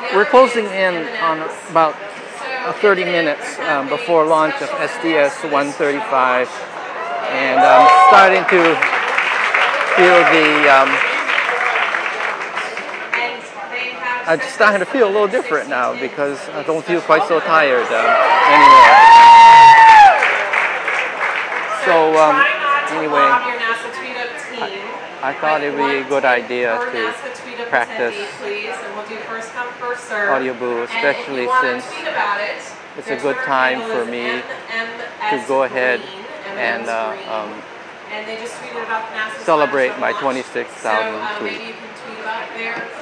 we're closing in on about 30 minutes before launch of SDS 135, and I'm starting to feel I'm starting to feel a little different now because I don't feel quite so tired anymore. So anyway, I thought it would be a good idea to practice Audioboo, especially since it's a good time for me to go ahead and celebrate my 26,000th tweet.